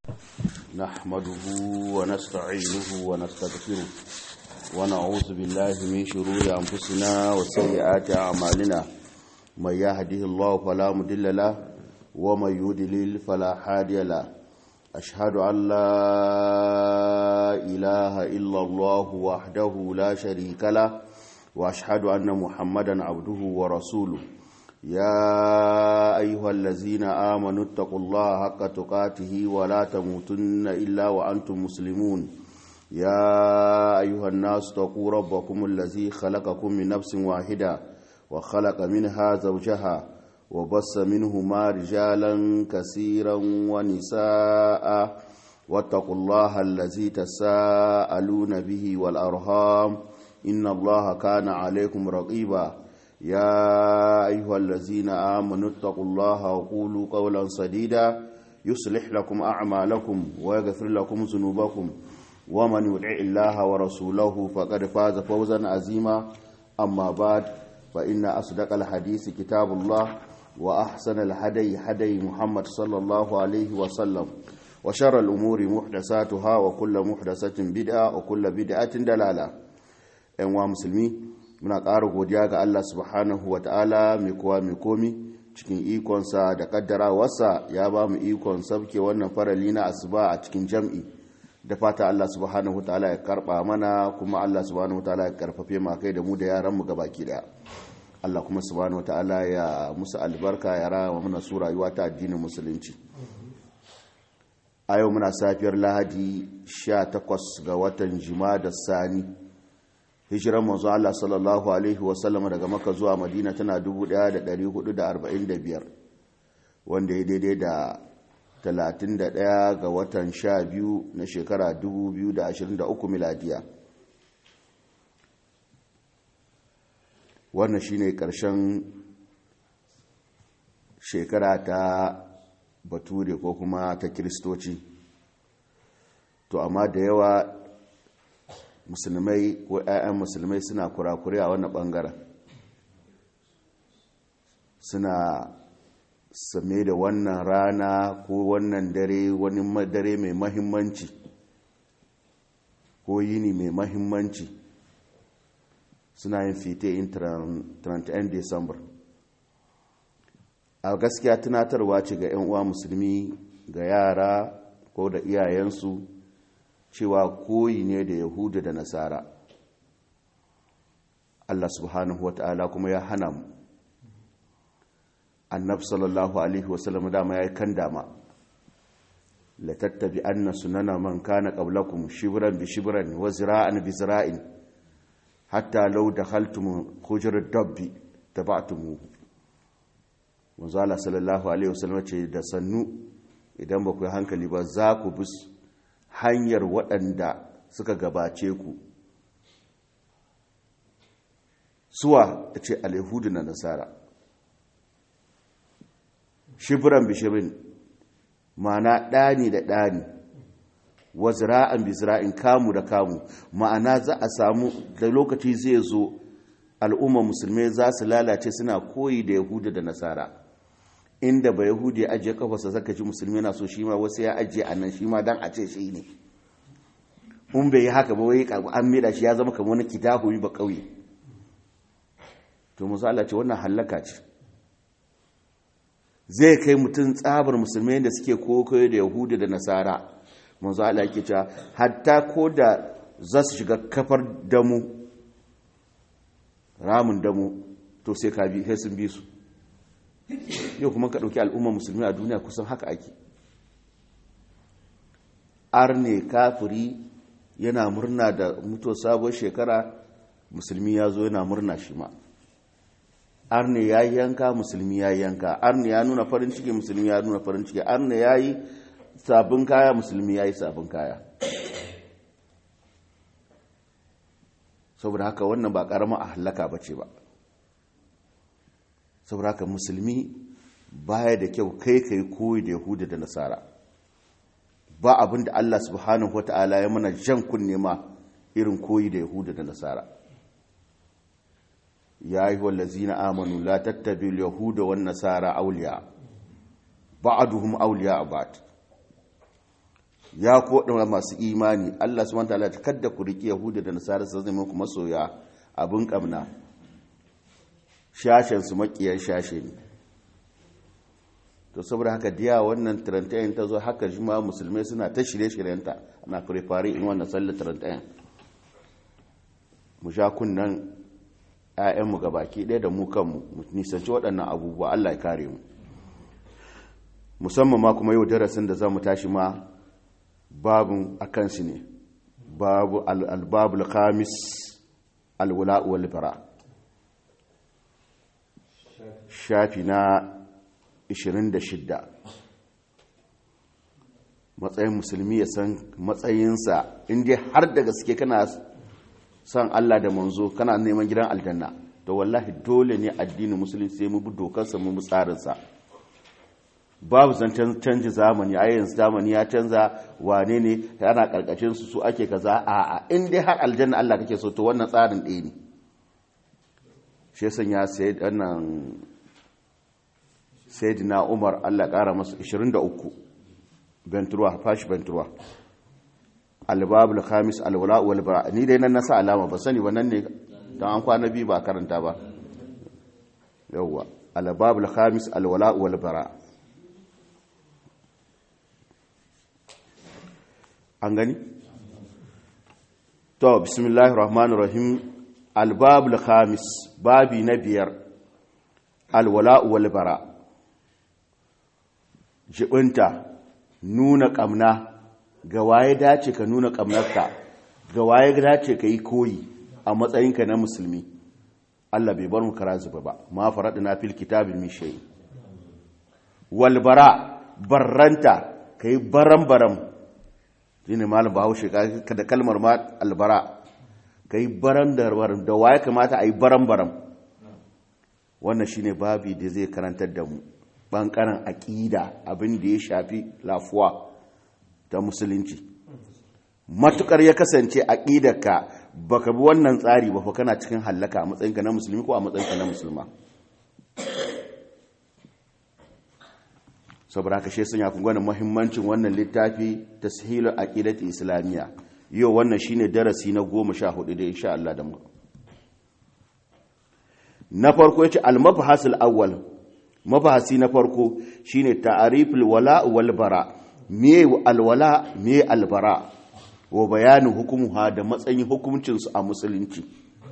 نحمده ونستعينه ونستغفره ونعوذ بالله من شرور أنفسنا وسيئات أعمالنا من يهده الله فلا مضل له ومن يضلل فلا هادي له أشهد أن لا إله إلا الله وحده لا شريك له وأشهد أن محمدا عبده ورسوله يا أيها الذين آمنوا اتقوا الله حق تقاته ولا تموتن إلا وأنتم مسلمون يا أيها الناس اتقوا ربكم الذي خلقكم من نفس واحدة وخلق منها زوجها وبث منهما رجالا كثيرا ونساء واتقوا الله الذي تساءلون به والأرحام إن الله كان عليكم رقيبا يا أيها الذين آمنوا اتقوا الله وقولوا قولا سديدا يصلح لكم أعمالكم ويغفر لكم ذنوبكم ومن يطع الله ورسوله فقد فاز فوزا عظيما أما بعد فإن أصدق الحديث كتاب الله وأحسن الهدي هدي محمد صلى الله عليه وسلم وشر الأمور محدثاتها وكل محدثة بدعة وكل بدعة دلالة أيها المسلمين muna ƙara godiya ga Allah subhanahu wa ta'ala mai kowa mai komi cikin ikonsa da ƙaddarawarsa ya ba mu ikon sabke wannan farali na asuba a cikin jam'i da fata Allah subhanahu wa ta'ala ya karɓa mana kuma Allah subhanahu wa ta'ala ya karfafe ma kai da mu da yaranmu gabaki daya Allah kuma subhanahu wa ta'ala ya musu albarka ya rawa mana su rayuwa ta addinin musulunci a yau muna safiyar lahadi 18 ga watan Jumada Sani hijiran manzo Allah sallallahu alaihi wasallam daga Makka zuwa Madina tana 1445 wanda ya daidai da 31 ga watan 12 na shekara 2023 miladiya. Wannan shine karshen shekara ta Bature ko kuma ta Kiristoci. To amma da yawa musulmai ko 'ya'yan musulmai suna kurakure a wannan bangaren suna same da wannan rana ko wannan dare wani dare mai mahimmanci ko yini mai mahimmanci suna yin fite in 31 December. A gaskiya tunatarwa ce ga 'yan uwa musulmi ga yara ko da iyayensu cewa koyi ne da Yahuda da Nasara. Allah subhanahu wata'ala kuma ya hana mu. Annabi sallallahu alaihi wasallam dama yayi kan dama. La tattabi anna sunana man kana qablakum shibran bi shibran wa zira'an bi zira'in hatta law dakhaltum hujur ad-dabbi taba'tumuhu. Manzo Allah sallallahu alaihi wasallam ce da sannu idan ba ku hankali ba za ku bi hanyar waɗanda suka gabace ku suwa ce al-yahudu na nasara shibran bi shibrin ma'ana ɗani da ɗani wa zira'an bi zira'in kamu da kamu ma'ana za a samu da lokaci zai zo al'umma musulmai za su lalace suna koyi da yahudu da nasara inda ba yahudi ya ajiye kafarsa zaka ji musulmi na so shi ma wasu ya ajiye a nan shi ma dan a ce shi ne in bai yi haka ba wai an meda shi ya zama kamar wani kitahu ba kauye to musu Allah ce wannan halaka ce zai kai mutum tsabar musulmai da suke kokoyo da yahudi da nasara manzo Allah yake cewa hatta ko da za su shiga kafar damu ramin damu to sai ka bi sai sun bi su yau kuma ka ɗauki al'ummar musulmi a duniya kusan haka ake arne kafiri yana murna da mutuwar sabon shekara musulmi ya zo yana murna shi ma arne ya yi yanka musulmi ya yi yanka arne ya nuna farin ciki musulmi ya nuna farin ciki arne ya yi sabon kaya musulmi ya yi sabon kaya saboda haka wannan ba ƙaramin a halaka ba ce ba saboda haka musulmi baya da kyau kai koyi da yahuda da nasara ba abin da Allah subhanahu wata'ala ya mana jan kunne ma irin koyi da yahuda da nasara ya yi wallazina amanu la tattabi yahuda wan nasara awliya ba'duhum awliya ba'd ya koɗa masu imani Allah subhanahu wataala ta kadda ku riƙe yahuda da nasara su zama ku masoya abin ƙamna shashen su makiyar shashe ne. To saboda haka diya wannan tarantayin ta zo haka jima musulmai suna ta shirye-shiryenta ana fare in wannan sallar tarantayin mu sha kunnan 'ya'yanmu ga baki ɗaya da mu kanmu mu nisanci waɗannan abubuwa. Allah ya kare mu. Musamman ma kuma yau darasin da za mu tashi ma babun a kansu ne, babu albabul khamis alwala wal bara, shafi na 26. matsayin musulmi ya san matsayinsa inda har da gaske kana san Allah da manzo kana neman gidan aljanna, to wallahi dole ne addinin musulmi sai mu bi dokarsa mu bi tsarinsa. Babu zancen canji zamani, a yanzu zamani ya canza, wane ne ana karkashin su ake kaza. A'a, in dai har aljanna Allah kake so, to wannan tsarin ɗaya ne. Shi yasa ya sai wannan sayyidina Umar Allah ƙara masa 23 benturwa fashi benturwa albabul khamis alwala wal bara. Ni dai nan na sa alama ba sani wannan ne dan an kwana biyu ba karanta ba. Yawwa albabul khamis alwala wal bara. An gani? To bismillahir rahmanir rahim. Albabul khamis, babi na 5, alwala wal bara. Jibinta, nuna kamna, ga waye dace ka nuna kamnarka, ga waye dace ka yi koyi a matsayinka na musulmi. Allah bai bar mu kara zuba ba, ma faradna fil kitabil min shay. Wal bara, barranta, kai baram shine malam Bahaushe ka da kalmar ma albara, kai baram da waye kamata ayi baram wannan shine babi da zai karantar da mu bankaran aqida, abin da ya shafi lafuwa ta musulunci. Matukar ya kasance aqidarka baka bi wannan tsari ba, fa kana cikin halaka a matsayinka na musulmi ko a matsayinka na musulma. Saboda haka shi sun ya kunga muhimmancin wannan littafi tashilul aqidati islamiyya. Yau wannan shine darasi na 14 da insha Allah da mu. Na farko yace al-mabhasul awwal, mabhasi na farko shine ta'riful wala wal bara. Me alwala me albara, wa bayanin hukumuha da matsayin hukuncin su a musulunci.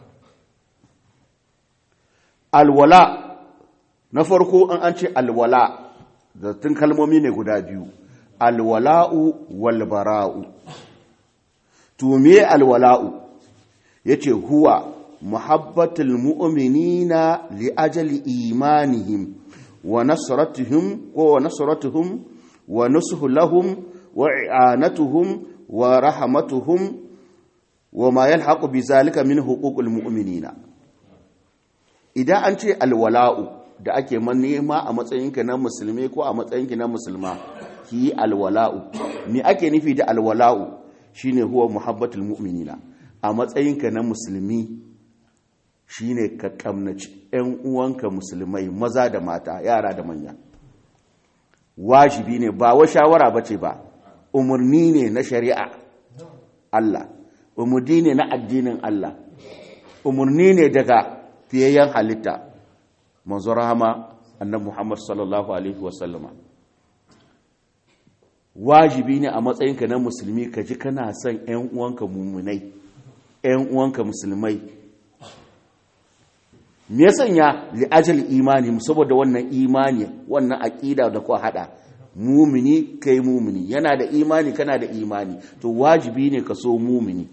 Alwala na farko an ce alwala, zattun kalmomi ne guda biyu, alwala'u walbara'u. To me alwala'u? Yace huwa muhabbatul mu'minina li ajali imanihim wa nasratuhum wa nusuhu lahum wa i'anatuhum wa rahmatuhum wa ma yalhaqu bi zalika min huquqil mu'minina. Idan an ce alwala'u da ake nema a matsayinka na musulmi ko a matsayinki na musulma, ki alwala'u. Me ake nufi da alwala'u? Shine huwa muhabbatul mu'minina. A matsayinka na musulmi shine ka kamnaci ƴan uwanka musulmai, maza da mata, yara da manya. Wajibi ne, ba wa shawara bace ba, umurni ne na shari'a Allah, umurni ne na addinin Allah, umurni ne daga fiyayyen halitta manzo rahama annabi Muhammad sallallahu alaihi wasallama. Wajibi ne a matsayinka na musulmi ka ji kana son ƴan uwanka mu'minai, ƴan uwanka musulmai. Me ya sanya li ajal imani, saboda wannan imani, wannan aqida da ku hada, mu'mini kai mu'mini, yana da imani kana da imani, to wajibi ne ka so mu'mini.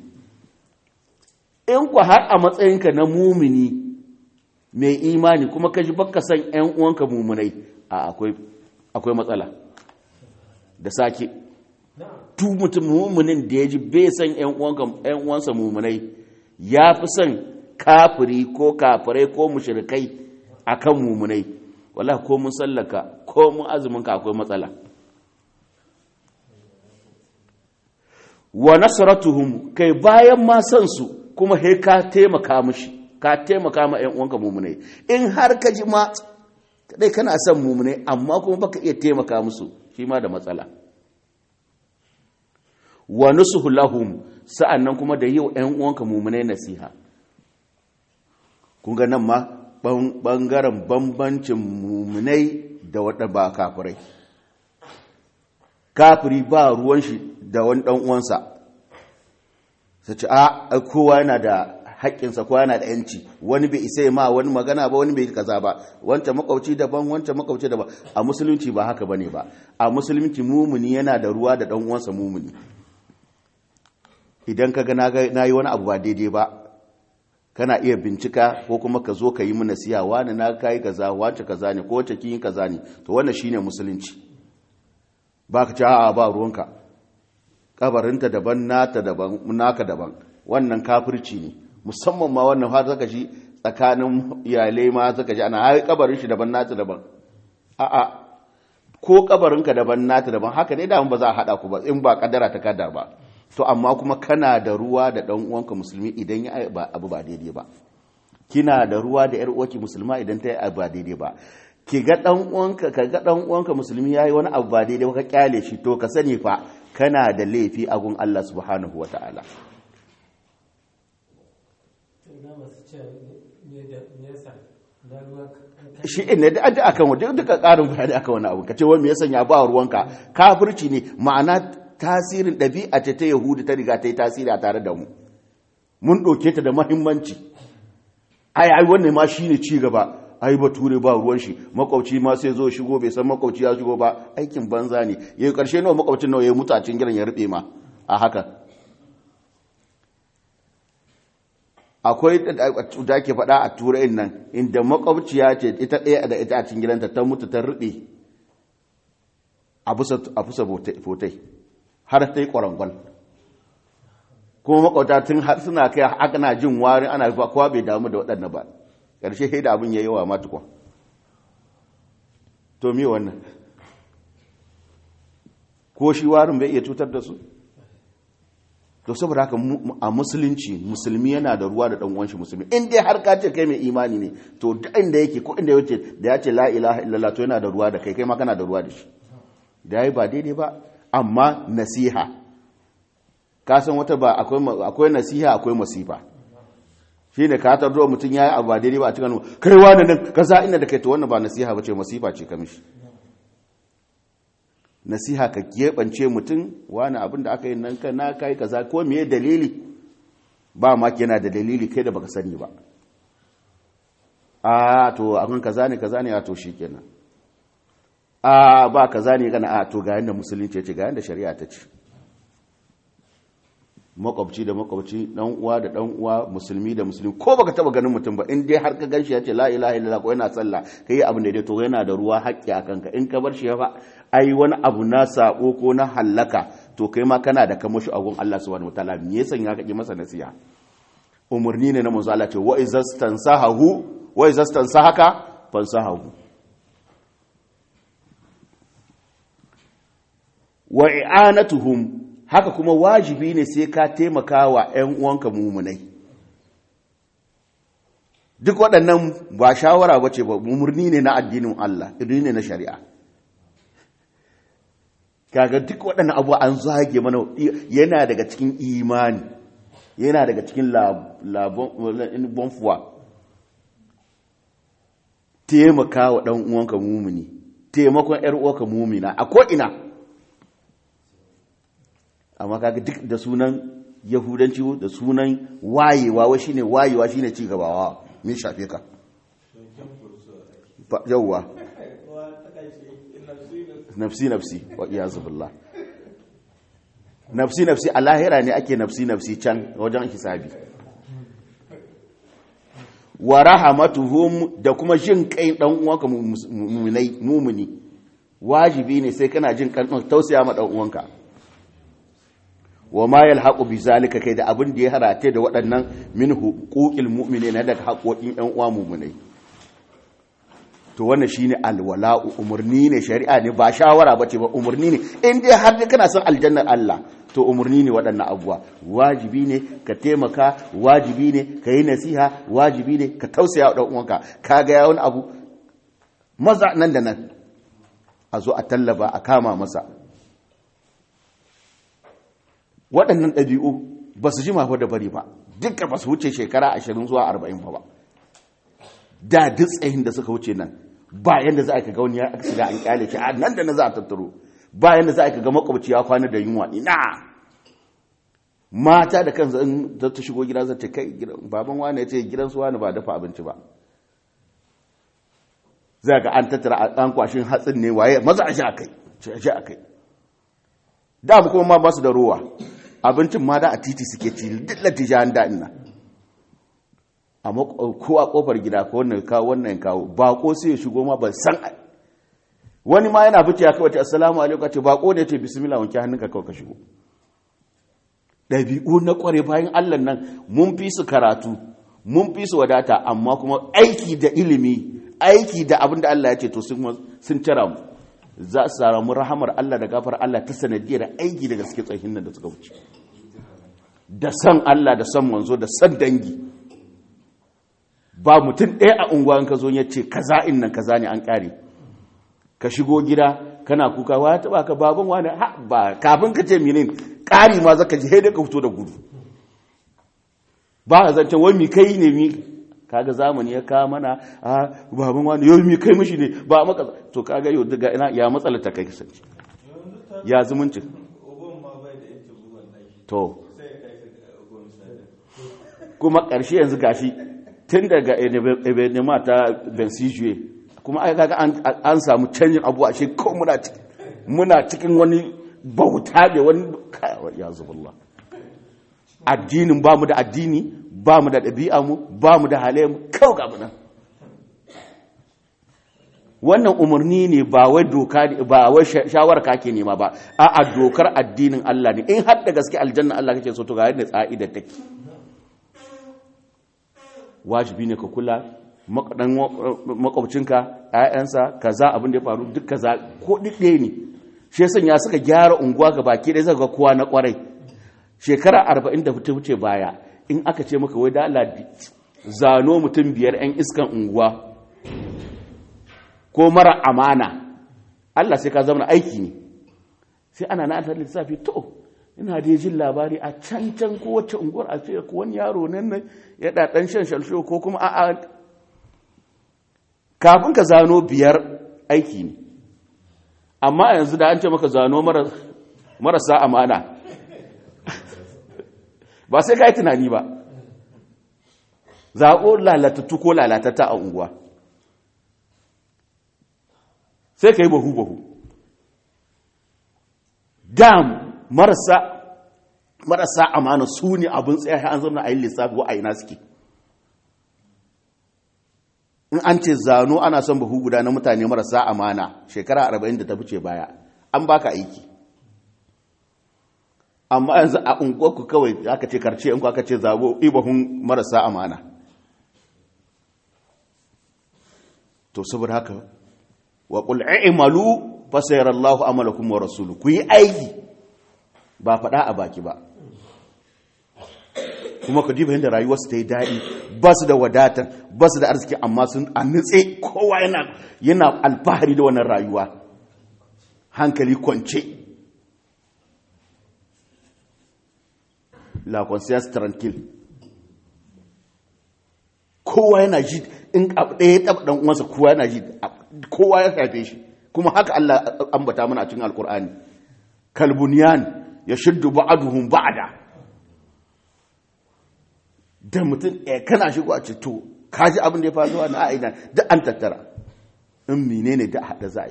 In ku har a matsayinka na mu'mini mai imani kuma kaji baka san ƴan uwanka mu'minai, akwai matsala. Da sake tu mutum mu'minin da yaji bai san ƴan uwansa mu'minai, yafi san kafiri ko kafirai ko mushrikai akan mu'minai, wallahi ko mun sallaka ko mun azumin ka akwai matsala. Wa nasratuhum, kai bayan ma san su kuma he ka taimaka mushi, ka taimaka ma ƴan uwanka mu'minai. In har ka ji ma dai kana son mu'minai amma kuma baka iya taimaka musu, shi ma da matsala. wa nusuhu lahum sa'annan kuma da yi wa ƴan uwanka mu'minai nasiha. Kun ga nan ma bangaren bambancin mu'minai da wanda ba kafirai. Kafiri ba ruwan shi da wani dan uwansa. Sace kowa yana da haƙƙinsa, kowa yana da yanci, wani bai isa ma wani magana ba, wani bai kaza ba, wancan makauci daban, wancan makauci daban. A musulunci ba haka bane ba. A musulunci mumuni yana da ruwa da dan uwansa mumuni. Idan ka ga na yi wani abu ba daidai ba, kana iya bincika ko kuma ka zo ka yi mana nasiha, wani na kai kaza, wace kaza ne, ko wace kin kaza ne. To wannan shine musulunci. Ba ka ci ba ruwanka. Kabarinta daban, nata daban, naka daban. Wannan kafirci ne. Musamman ma wannan har zaka ji tsakanin iyalai ma zaka ji ana hai kabarin shi daban, nata daban. Ko kabarinka daban, nata daban, haka ne da ba za a hada ku ba in ba kadara ta kada ba. To amma kuma kana da ruwa da dan uwanka musulmi idan ya abu ba daidai ba. Kina da ruwa da yar uwarki musulma idan ta yi abu ba daidai ba. Ki ga dan uwanka, ka ga dan uwanka musulmi yayi wani abu ba daidai ba, ka kyale shi, to ka sani fa kana da laifi a gun Allah subhanahu wataala. Shi ne da akan wajen duka ƙarin bayani akan wani abu, ka ce wani me ya sanya ba ruwanka, kafirci ne, ma'ana tasirin ɗabi'a ce ta Yahudu ta riga ta yi tasiri a tare da mu, mun ɗauke ta da mahimmanci. Ai wannan ma shi ne ci gaba, ai bature ba ruwan shi, makwauci ma sai zo shigo bai san makwauci ya shigo ba, aikin banza ne. Yayi ƙarshe nawa makwaucin nawa ya mutu a cikin gidan ya rube ma a haka. Akwai da ke faɗa a turai nan inda makwabciya ce ita ɗaya da ita a cikin gidanta ta mutu ta ruɓe a fusa fotai har ta yi ƙwarangwal, kuma makwabta tun har suna kai haka na jin wari ana kowa bai damu da waɗanda ba, ƙarshe sai da abin ya yi wa matukwa. To me wannan ko shi warin bai iya cutar da su? To saboda haka a musulunci musulmi yana da ruwa da dan uwan shi musulmi. In dai har ka ce kai mai imani ne, to duk inda yake ko inda yake da ya ce la ilaha illallah to yana da ruwa da kai ma kana da ruwa da shi. Da yayi ba daidai ba, amma nasiha. Ka san wata ba akwai nasiha akwai masifa. Shine ka tardo mutun yayi abu ba daidai ba a cikin kai wani nan kaza inda da kai, to wannan ba nasiha bace, masifa ce ka mishi. Nasiha ka keɓance mutum wani abin da aka yi nan na kai kaza ko me dalili, ba ma yana da dalili kai da baka sani ba. To abin kaza ne to shikenan. Ba kaza ne kana to ga yanda musulunci ya ce, ga yanda shari'a ta ce. Makwabci da makwabci, dan uwa da dan uwa, musulmi da musulmi, ko baka taba ganin mutum ba, in dai har ka ganshi ya ce la ilaha illallah ko yana sallah, kai abin da dai to yana da ruwa haƙƙi a kanka. In ka bar shi ba ai wani abu na sako ko na hallaka, to kai ma kana da kamashi a gun Allah subhanahu wataala. Me yasa ya kake masa nasiha? Umurni ne na manzo Allah ce wa izastansahaka fansahahu. Wa i'anatuhum, haka kuma wajibi ne sai ka taimaka wa ‘yan uwanka mumunai. Duk waɗannan ba shawara ba ce ba, umarni ne na addinin Allah, umarni ne na shari'a. Kaga duk waɗannan abuwa an zage mana, yana daga cikin imani, yana daga cikin bonfuwa. Taimaka wa ɗan uwanka mumuni, taimakon ‘yar uwanka mumina a ko'ina. Amma kaga duk da sunan yahudanci, da sunan wayewa shine ci gabawa, me shafe ka? Yawwa nafsi wa iyazu billah. Nafsi a lahira ne ake nafsi can wajen hisabi. Wa rahamatuhum, da kuma jin kai dan uwanka mumuni, wajibi ne sai kana jin kan tausaya ma dan uwanka. Wa ma yalhaqu bi zalika, kai da abin da ya harate da waɗannan min huquqil mu'minina, daga haƙoƙin ƴan uwa mu'minai. To wannan shine alwala'u, umurni ne, shari'a ne, ba shawara bace ba, umurni ne. In dai har kana son aljannar Allah, to umurni ne waɗannan abuwa. Wajibi ne ka taimaka, wajibi ne ka yi nasiha, wajibi ne ka tausaya wa ɗan uwanka. Kaga ya wani abu maza nan da nan a zo a tallaba a kama masa. waɗannan ɗabi'u ba su jima da bari ba, duka ba su wuce shekara 20 zuwa 40 ba. Da duk tsayin da suka wuce nan ba yanda za a ga wani ya aksida an kyale shi a nan da na za a tattaro, ba yanda za a ga makwabci ya kwana da yunwa. Ina mata da kansu in ta shigo gida za ta kai baban wani ya ce gidan su wani ba dafa abinci ba, za ga an tattara an kwashin hatsin ne waye maza a sha kai ce a kai. Da mu kuma ma ba su da ruwa, abincin ma da a titi suke ci duk latijan da ina, amma ko a kofar gida ko wannan kawo wannan kawo bako sai ya shigo ma ban san wani ma yana fice ya kawai ce assalamu alaikum, ce bako ne ce bismillah wanke hannunka kawai ka shigo. ɗabi'u na ƙware bayan Allah nan mun fi su karatu, mun fi su wadata, amma kuma aiki da ilimi, aiki da abin da Allah ya ce to sun cira mu. Za su samu rahamar Allah da gafar Allah ta sanadiyar aiki da gaske tsayin nan da suka wuce, da san Allah da san manzo da san dangi. Ba mutum ɗaya a unguwan ka zo ya ce kaza in nan kaza ne an ƙare. Ka shigo gida kana kuka wa ta baka baban wani ba kafin ka ce minin ƙari ma zaka ji da ka fito da gudu. Ba a zancen wai mi kai ne mi kaga zamani ya kawo mana baban wani yau mi kai mishi ne ba maka to kaga yau daga ina ya matsala ta kai kasance ya zumunci to kuma ƙarshe yanzu gashi tun daga ebenema ta bensijuwe kuma ai kaga an samu canjin abuwa shi ko muna cikin wani bauta da wani ya zubillah. Addinin ba mu da addini, ba mu da ɗabi'a mu, ba mu da halayen mu, kawai ga muna. Wannan umarni ne ba wai doka ba wai shawara kake nema ba, a'a dokar addinin Allah ne. In har da gaske aljanna Allah kake so to ga yadda tsa'ida take. Wajibi ne ka kula makwabcinka, ƴaƴansa, kaza abin da ya faru duk kaza ko ɗaya ne. Shi yasa ya suka gyara unguwa ga baki ɗaya zaka ga kowa na ƙwarai. Shekara 40 da wuce baya in aka ce maka wai da Allah zano mutum 5 'yan iskan unguwa ko mara amana, Allah sai ka zama aiki ne. Sai ana na ta lissafi to ina da jin labari a can ko wacce unguwar a ce ko wani yaro nan ya ɗan shan shalsho ko kuma a'a, kafin ka zano 5 aiki ne. Amma yanzu da an ce maka zano marasa amana ba sai ka yi tunani ba, zaɓo lalatattu ko lalatata a unguwa sai ka yi bahu-bahu. Dam marasa amana su ne abin tsaye an zama a yi lissafi wa a ina suke. In an ce zano ana son bahu guda na mutane marasa amana shekara 40 da ta fice baya an baka aiki. Amma yanzu a unguwarku kawai aka ce karce in aka ce zabo ibahun marasa amana. To saboda haka wa qul i'malu fa sayarallahu amalakum wa rasuluhu, ku yi aiki ba faɗa a baki ba. Kuma ka diba yadda rayuwarsu ta yi daɗi, ba su da wadatar, ba su da arziki, amma sun nutse kowa yana alfahari da wannan rayuwa, hankali kwance. La conscience tranquille. Kowa yana ji in ɗaya taɓa ɗan uwansa, kowa yana ji, kowa ya shafe shi. Kuma haka Allah ambata mana a cikin Alƙur'ani. Kalbuniyan ya shiddu ba'aduhum ba'da. Da mutum kana shigo a ce to kaji abin da ya faru na aina da an tattara in menene da hada za a yi.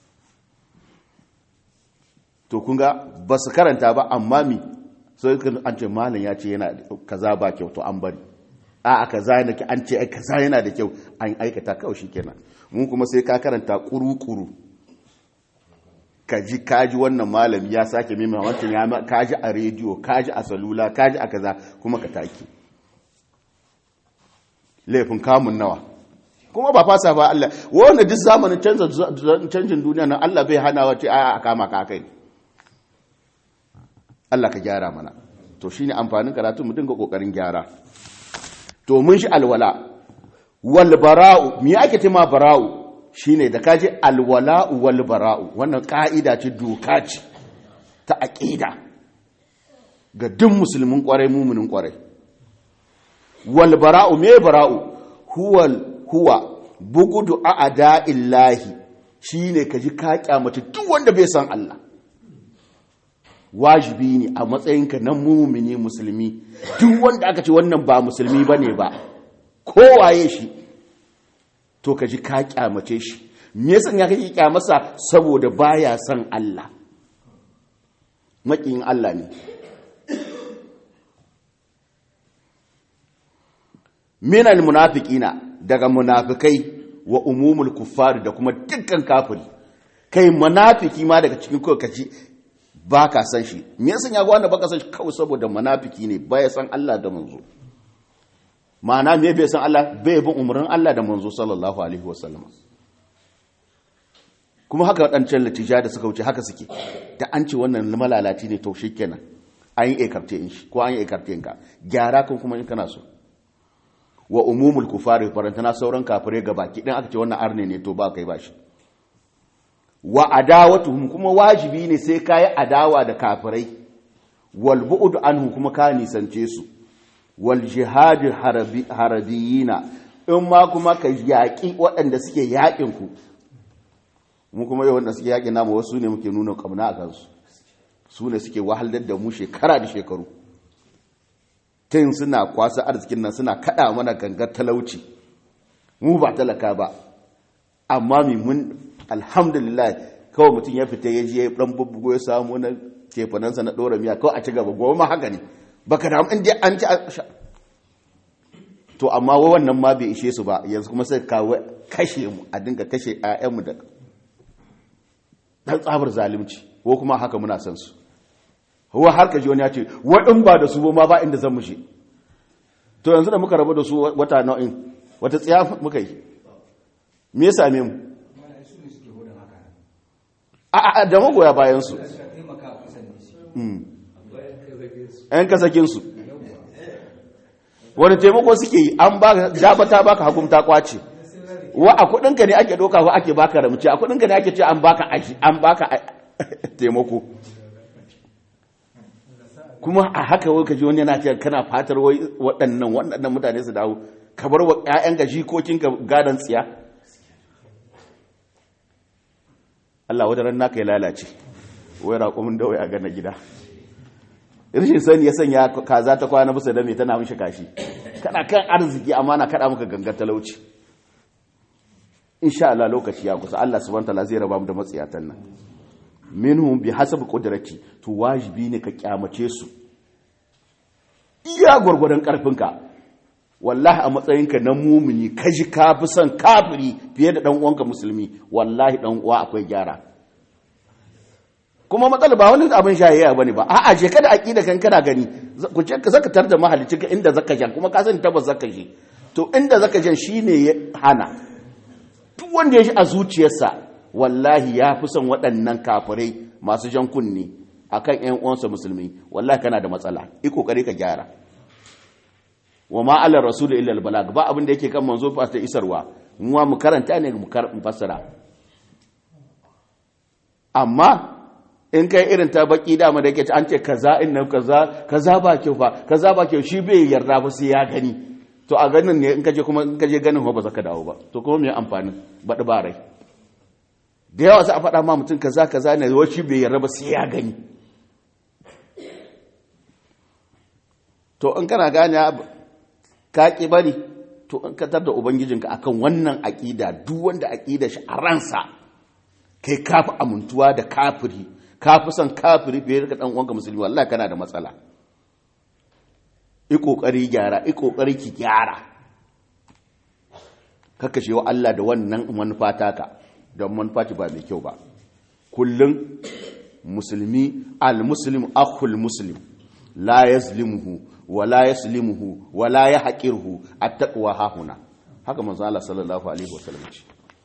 To kun ga ba su karanta ba, amma mi sai an ce malam ya ce yana kaza ba kyau to an bari, a kaza yana ki an ce ai kaza yana da kyau an aikata kawai shikenan. Mun kuma sai ka karanta kuru-kuru kaji wannan malami ya sake mimma wancan ya kaji a rediyo, kaji a salula, kaji a kaza, kuma ka take laifin kamun nawa. Kuma ba fasa ba Allah wanda duk zamanin canjin duniya nan Allah bai hana wace a kama ka kai. Allah ka gyara mana. To shine amfanin karatu mu dinga kokarin gyara. To mun shi alwala wal bara'u, me ake cewa bara'u? Shine da kaje alwala'u wal bara'u, wannan ka'ida ce, doka ce ta aqida. ga duk musulmin kwarai muminin kwarai. Wal bara'u me bara'u huwa bugudu a'da'illahi, shine kaji ka kyamata duk wanda bai san Allah. Wajibi ne a matsayinka na mumini musulmi, duk wanda aka ce wannan ba musulmi bane ba, kowaye shi, to kaji ka kyamace shi. Me yasa ya kake kyamarsa? Saboda baya san Allah, makiyin Allah ne. Minal munafiqina, daga munafikai, wa umumul kuffar, da kuma dukkan kafiri. Kai munafiki ma daga cikin kawai kaji baka san shi. Me yasa ya ga wanda baka san shi? Kawai saboda munafiki ne, baya san Allah da manzo. Ma'ana me bai san Allah? Bai bin umarnin Allah da manzo sallallahu alaihi wasallam. Kuma haka waɗancan latija da suka wuce haka suke, da an ce wannan malalati ne to shikenan an yi ekarte in shi, ko an yi ekarte in ka gyara kan kuma in kana so. Wa umumul kufari, farantana sauran kafirai gabaki ɗin aka ce wannan arne ne to ba kai ba shi. Wa adawatuhum, kuma wajibi ne sai kayi adawa da kafirai. Wal bu'd anhu, kuma ka nisance su. Wal jihad harabiyina, in ma kuma ka yaƙi waɗanda suke yaƙin ku. Mu kuma yau wanda suke yaƙin namu wasu ne muke nuna kamna a kansu, su ne suke wahalar da mu shekara da shekaru, tun suna kwasa arzikin nan suna kada mana gangar talauci. Mu ba talaka ba, amma mun alhamdulillah kawai mutum ya fita ya je dan bubbugo ya samu na kefanansa na dora miya kawai a ci gaba, gobe ma haka ne baka da in dai an ci to. amma wannan ma bai ishe su ba, yanzu kuma sai kawo kashe mu, a dinga kashe ƴaƴanmu da dan tsabar zalunci, ko kuma haka muna san su. Huwa har kaji wani ya ce waɗin ba da su ma ba inda zan mushe. To yanzu da muka rabu da su wata nau'in, wata tsiya muka yi, me ya same mu? A da magoya bayansu ‘yan kasakinsu, wani taimako suke yi, an ba dabata baka hakumta kwace, wa a kudinka ne ake doka wa ake baka ramci, a kudinka ne ake ce an baka taimako. Kuma a haka wai kaji wani yana cewa kana fatar waɗannan mutane su dawo, ka bar wa ƴaƴan ka jikokinka gadon tsiya. Allah wadaran naka ya lalace, wai raƙumin da wai a gana gida. Rashin sani ya sanya kaza ta kwana bisa da mai tana mishi kashi. Kana kan arziki amma na kada maka gangar talauci. Insha Allah lokaci ya kusa, Allah subhanahu wa ta'ala zai raba mu da matsiyatan nan. Minhum bi hasabi qudrati, to wajibi ne ka kyamace su iya gurgurdan karfinka. Wallahi a matsayinka na mumini kaji ka fi son kafiri fiye da dan uwanka musulmi, wallahi dan uwa akwai gyara. Kuma matsala ba wani abin shayayya bane ba, a'a je kada aqida kan kana gani ku ce ka zaka tar da mahalicci ka inda zaka jan, kuma ka sani tabbas zaka je, to inda zaka jan shine ya hana. Duk wanda ya shi a zuciyarsa wallahi ya fi son waɗannan kafirai masu jan kunni akan ƴan uwansa musulmi, wallahi kana da matsala, yi kokari ka gyara. Wa ma ala rasul illa al balag, ba abin da yake kan manzo fa ta isarwa, mu karanta ne mu fassara. Amma in kai irin ta baki dama da yake an ce kaza inna kaza ba kyau fa, kaza ba kyau, shi bai yarda ba sai ya gani. To a ganin ne in kaje kuma in kaje ganin ba za ka dawo ba, to kuma me amfani baɗi ba rai. Da yawa sai a faɗa ma mutum kaza ne, wacce bai yarda ba sai ya gani. To in kana gane ka ki bari, to in ka tar da ubangijinka akan wannan aqida, duk wanda aqida shi a ransa kai kafi amintuwa da kafiri, kafi son kafiri fiye da dan uwanka musulmi, wallahi kana da matsala. I kokari gyara, i kokari ki gyara. Kakkashe wa Allah da wannan manufa taka, don manufa ba mai kyau ba. Kullum musulmi, al-muslim akhul muslim, la yazlimuhu wa la yaslimuhu wa la yahqiruhu, at-taqwa hahuna. Haka manzo Allah sallallahu alaihi wasallam ce.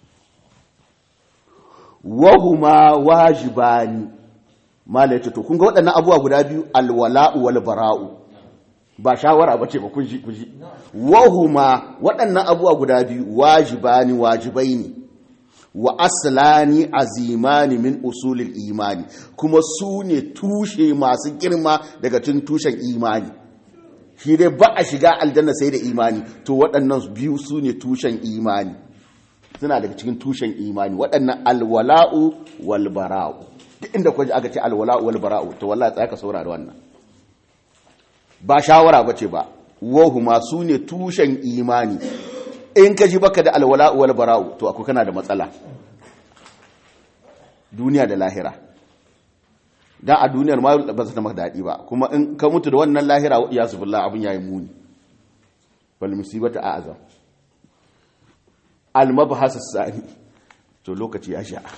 Wa huma wajibani, malai to kun ga waɗannan abubuwa guda biyu, al-wala'u wal bara'u, ba shawara bace ba, kuji wa huma waɗannan abubuwa guda biyu wajibani, wajibai ne. wa aslani azimani min usulil imani, kuma su ne tushe masu girma daga cikin tushen imani. Shi dai ba a shiga aljanna sai da imani, to waɗannan biyu su ne tushen imani, suna daga cikin tushen imani, waɗannan alwala'u wal bara'u. Duk inda kwaji aka ce alwala'u wal bara'u, to wallahi tsaya ka saurari wannan, ba shawara bace ba, wahuma su ne tushen imani. In ka ji baka da alwala'u wal bara'u, to akwai kana da matsala duniya da lahira. Dan a duniyar ma ba za ta maka daɗi ba, kuma in ka mutu da wannan lahira wa iyasu billah abin yayi muni. Bal musibata a'azam. Al mabhas as-sani, to lokaci ya sha.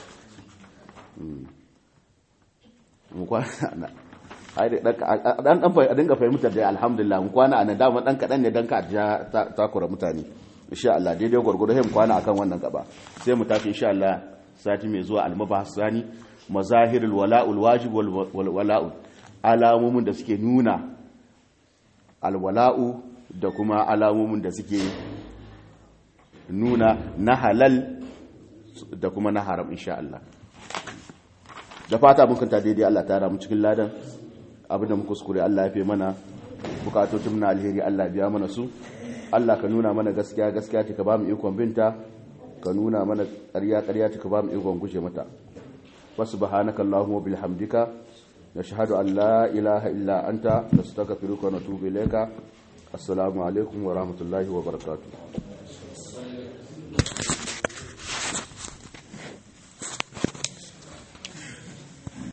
Mu kwana ai dan a dinga fahimtar da alhamdulillah, mu kwana ana dama dan kadan ne dan ka takura mutane. Insha Allah daidai gurgudu sai mu kwana akan wannan gaba, sai mu tafi insha Allah sati mai zuwa al mabhas as-sani, mazahirul wala'ul wajib wal wala'u, alamomin da suke nuna alwala'u da kuma alamomin da suke nuna na halal da kuma na haram insha Allah. Da fata mun kanta daidai Allah ta ramu cikin ladan, abinda muka kuskure Allah ya fi mana, bukatocin na alheri Allah biya mana su. Allah ka nuna mana gaskiya gaskiya ta ka ba mu ikon binta, ka nuna mana ƙarya ƙarya ta ka ba mu ikon guje mata. وسبحانك اللهم وبحمدك نشهد أن لا إله إلا أنت نستغفرك ونتوب إليك. السلام عليكم ورحمة الله وبركاته.